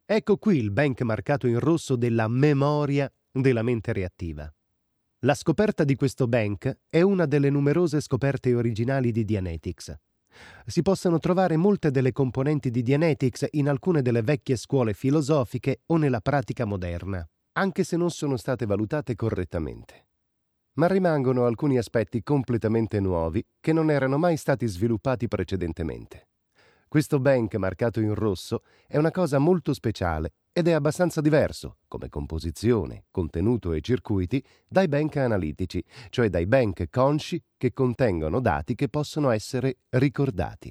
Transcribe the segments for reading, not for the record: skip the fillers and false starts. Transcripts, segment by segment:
Ecco qui il bank marcato in rosso della memoria della mente reattiva. La scoperta di questo bank è una delle numerose scoperte originali di Dianetics. Si possono trovare molte delle componenti di Dianetics in alcune delle vecchie scuole filosofiche o nella pratica moderna, anche se non sono state valutate correttamente. Ma rimangono alcuni aspetti completamente nuovi che non erano mai stati sviluppati precedentemente. Questo bank marcato in rosso è una cosa molto speciale ed è abbastanza diverso, come composizione, contenuto e circuiti, dai bank analitici, cioè dai bank consci che contengono dati che possono essere ricordati.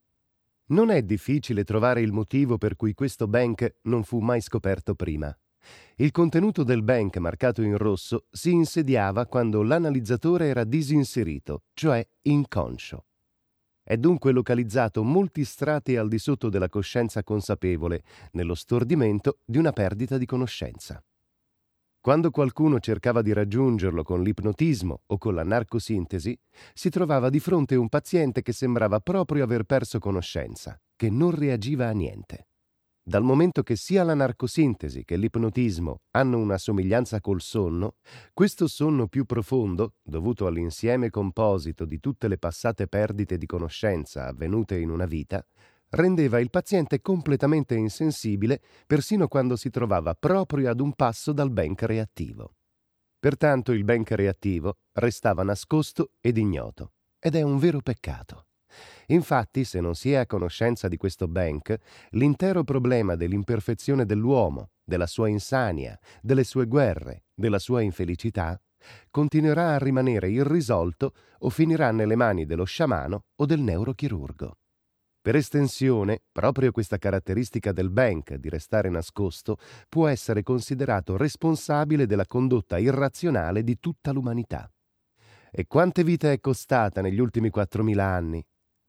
Non è difficile trovare il motivo per cui questo bank non fu mai scoperto prima. Il contenuto del bank marcato in rosso si insediava quando l'analizzatore era disinserito, cioè inconscio. È dunque localizzato molti strati al di sotto della coscienza consapevole, nello stordimento di una perdita di conoscenza. Quando qualcuno cercava di raggiungerlo con l'ipnotismo o con la narcosintesi, si trovava di fronte un paziente che sembrava proprio aver perso conoscenza, che non reagiva a niente. Dal momento che sia la narcosintesi che l'ipnotismo hanno una somiglianza col sonno, questo sonno più profondo, dovuto all'insieme composito di tutte le passate perdite di conoscenza avvenute in una vita, rendeva il paziente completamente insensibile persino quando si trovava proprio ad un passo dal bank reattivo. Pertanto il bank reattivo restava nascosto ed ignoto, ed è un vero peccato. Infatti, se non si è a conoscenza di questo bank, l'intero problema dell'imperfezione dell'uomo, della sua insania, delle sue guerre, della sua infelicità, continuerà a rimanere irrisolto o finirà nelle mani dello sciamano o del neurochirurgo. Per estensione, proprio questa caratteristica del bank di restare nascosto può essere considerato responsabile della condotta irrazionale di tutta l'umanità. E quante vite è costata negli ultimi 4.000 anni?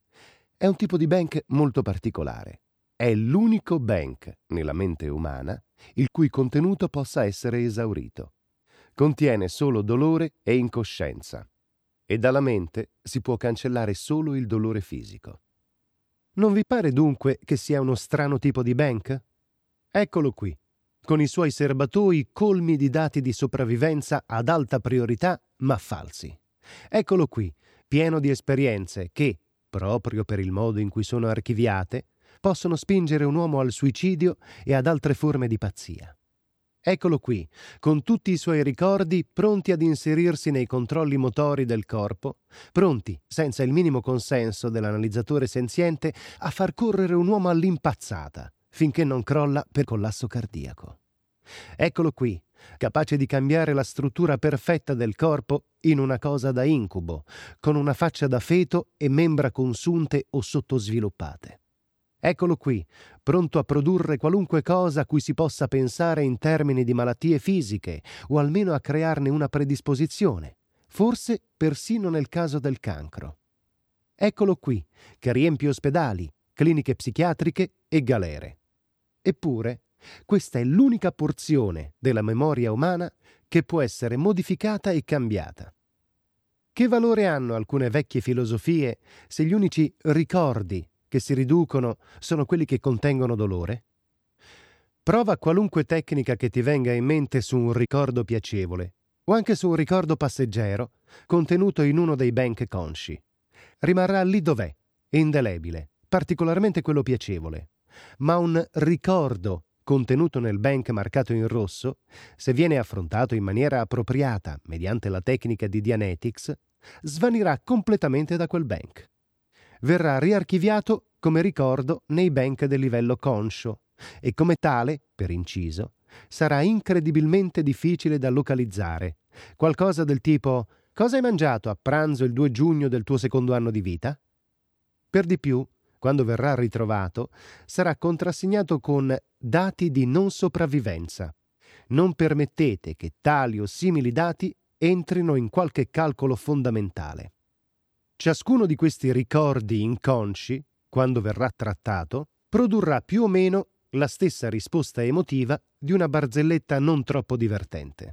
È un tipo di bank molto particolare. È l'unico bank nella mente umana il cui contenuto possa essere esaurito. Contiene solo dolore e incoscienza. E dalla mente si può cancellare solo il dolore fisico. Non vi pare dunque che sia uno strano tipo di bank? Eccolo qui, con i suoi serbatoi colmi di dati di sopravvivenza ad alta priorità, ma falsi. Eccolo qui, pieno di esperienze che, proprio per il modo in cui sono archiviate, possono spingere un uomo al suicidio e ad altre forme di pazzia. Eccolo qui, con tutti i suoi ricordi pronti ad inserirsi nei controlli motori del corpo, pronti, senza il minimo consenso dell'analizzatore senziente, a far correre un uomo all'impazzata, finché non crolla per collasso cardiaco. Eccolo qui, capace di cambiare la struttura perfetta del corpo in una cosa da incubo, con una faccia da feto e membra consunte o sottosviluppate. Eccolo qui, pronto a produrre qualunque cosa a cui si possa pensare in termini di malattie fisiche, o almeno a crearne una predisposizione, forse persino nel caso del cancro. Eccolo qui, che riempie ospedali, cliniche psichiatriche e galere. Eppure, questa è l'unica porzione della memoria umana che può essere modificata e cambiata. Che valore hanno alcune vecchie filosofie se gli unici ricordi che si riducono sono quelli che contengono dolore? Prova qualunque tecnica che ti venga in mente su un ricordo piacevole o anche su un ricordo passeggero contenuto in uno dei bank consci. Rimarrà lì dov'è, indelebile, particolarmente quello piacevole. Ma un ricordo contenuto nel bank marcato in rosso, se viene affrontato in maniera appropriata mediante la tecnica di Dianetics, svanirà completamente da quel bank. Verrà riarchiviato come ricordo nei bank del livello conscio e come tale, per inciso, sarà incredibilmente difficile da localizzare. Qualcosa del tipo: cosa hai mangiato a pranzo il 2 giugno del tuo secondo anno di vita? Per di più, quando verrà ritrovato, sarà contrassegnato con dati di non sopravvivenza. Non permettete che tali o simili dati entrino in qualche calcolo fondamentale. Ciascuno di questi ricordi inconsci, quando verrà trattato, produrrà più o meno la stessa risposta emotiva di una barzelletta non troppo divertente.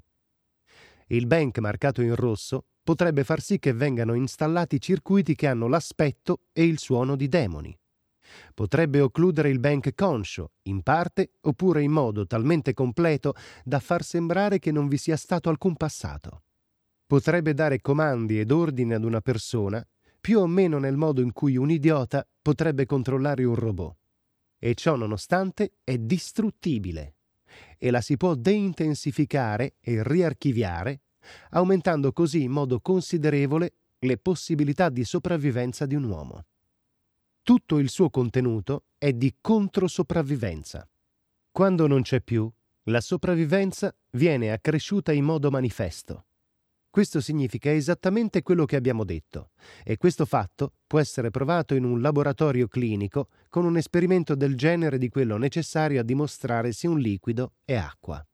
Il bank marcato in rosso potrebbe far sì che vengano installati circuiti che hanno l'aspetto e il suono di demoni. Potrebbe occludere il bank conscio, in parte oppure in modo talmente completo da far sembrare che non vi sia stato alcun passato. Potrebbe dare comandi ed ordini ad una persona, più o meno nel modo in cui un idiota potrebbe controllare un robot. E ciò nonostante è distruttibile e la si può deintensificare e riarchiviare, aumentando così in modo considerevole le possibilità di sopravvivenza di un uomo. Tutto il suo contenuto è di controsopravvivenza. Quando non c'è più, la sopravvivenza viene accresciuta in modo manifesto. Questo significa esattamente quello che abbiamo detto, e questo fatto può essere provato in un laboratorio clinico con un esperimento del genere di quello necessario a dimostrare se un liquido è acqua.